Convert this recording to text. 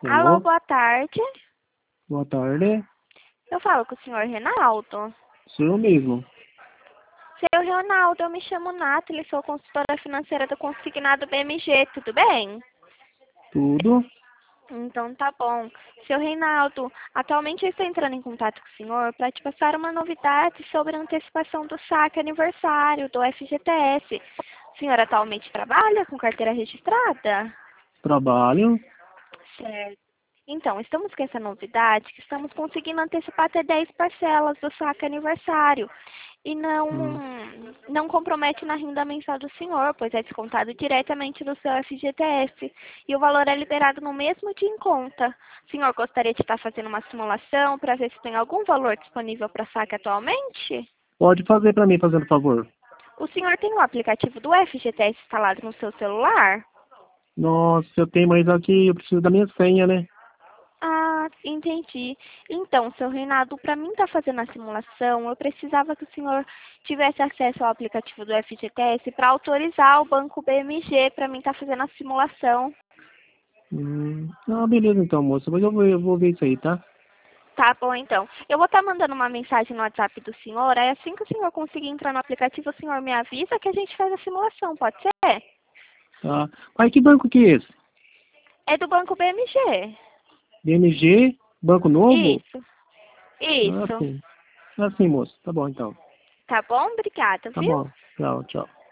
Alô, Alô, boa tarde. boa tarde. Eu falo com o senhor Reinaldo. Sou eu mesmo. Seu Reinaldo, eu me chamo Nathalie, sou consultora financeira do Consignado BMG, tudo bem? Tudo? Então tá bom. Seu Reinaldo, atualmente eu estou entrando em contato com o senhor para te passar uma novidade sobre a antecipação do saque aniversário do FGTS. O senhor atualmente trabalha com carteira registrada? Trabalho? Certo. Então, estamos com essa novidade que estamos conseguindo antecipar até 10 parcelas do saque aniversário. E Hum. não compromete na renda mensal do senhor, pois é descontado diretamente do seu FGTS. E o valor é liberado no mesmo dia em conta. O senhor gostaria de estar fazendo uma simulação para ver se tem algum valor disponível para saque atualmente? Pode fazer para mim, fazendo favor. O senhor tem o aplicativo do FGTS instalado no seu celular? Nossa, eu tenho, mas aqui eu preciso da minha senha, né? Ah, entendi. Então, seu Reinaldo, para mim estar fazendo a simulação, eu precisava que o senhor tivesse acesso ao aplicativo do FGTS para autorizar o banco BMG para mim estar fazendo a simulação. Ah, beleza então, moça. Mas eu vou ver isso aí, tá? Tá bom, então. Eu vou estar mandando uma mensagem no WhatsApp do senhor, aí assim que o senhor conseguir entrar no aplicativo, o senhor me avisa que a gente faz a simulação, pode ser? Tá. Mas que banco que é esse? É do banco BMG. BMG? Banco Novo? Isso, Ah, isso. sim. Ah, sim, moço. Tá bom então. Tá bom? Obrigada, Tá viu? bom. Tchau, tchau.